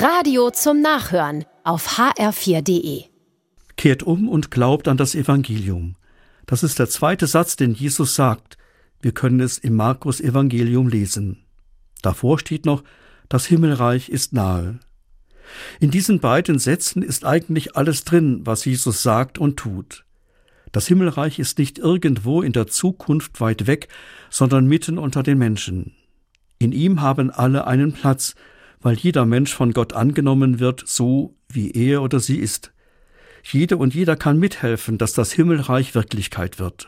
Radio zum Nachhören auf hr4.de. Kehrt um und glaubt an das Evangelium. Das ist der zweite Satz, den Jesus sagt. Wir können es im Markus-Evangelium lesen. Davor steht noch, das Himmelreich ist nahe. In diesen beiden Sätzen ist eigentlich alles drin, was Jesus sagt und tut. Das Himmelreich ist nicht irgendwo in der Zukunft weit weg, sondern mitten unter den Menschen. In ihm haben alle einen Platz, weil jeder Mensch von Gott angenommen wird, so wie er oder sie ist. Jede und jeder kann mithelfen, dass das Himmelreich Wirklichkeit wird.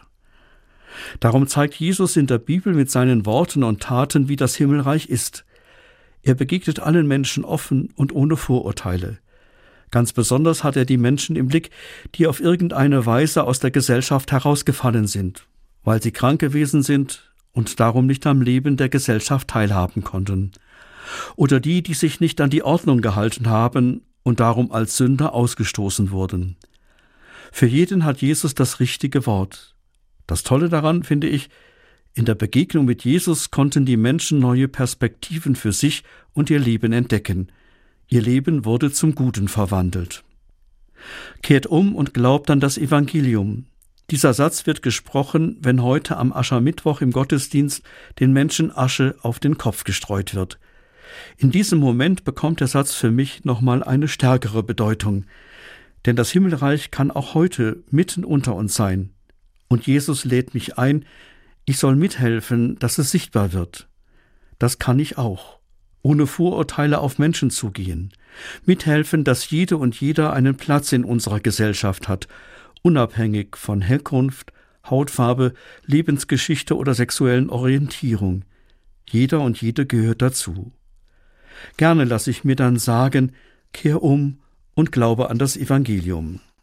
Darum zeigt Jesus in der Bibel mit seinen Worten und Taten, wie das Himmelreich ist. Er begegnet allen Menschen offen und ohne Vorurteile. Ganz besonders hat er die Menschen im Blick, die auf irgendeine Weise aus der Gesellschaft herausgefallen sind, weil sie krank gewesen sind und darum nicht am Leben der Gesellschaft teilhaben konnten. Oder die, die sich nicht an die Ordnung gehalten haben und darum als Sünder ausgestoßen wurden. Für jeden hat Jesus das richtige Wort. Das Tolle daran, finde ich, in der Begegnung mit Jesus konnten die Menschen neue Perspektiven für sich und ihr Leben entdecken. Ihr Leben wurde zum Guten verwandelt. Kehrt um und glaubt an das Evangelium. Dieser Satz wird gesprochen, wenn heute am Aschermittwoch im Gottesdienst den Menschen Asche auf den Kopf gestreut wird. In diesem Moment bekommt der Satz für mich nochmal eine stärkere Bedeutung. Denn das Himmelreich kann auch heute mitten unter uns sein. Und Jesus lädt mich ein, ich soll mithelfen, dass es sichtbar wird. Das kann ich auch. Ohne Vorurteile auf Menschen zugehen. Mithelfen, dass jede und jeder einen Platz in unserer Gesellschaft hat, unabhängig von Herkunft, Hautfarbe, Lebensgeschichte oder sexuellen Orientierung. Jeder und jede gehört dazu. Gerne lasse ich mir dann sagen, kehr um und glaube an das Evangelium.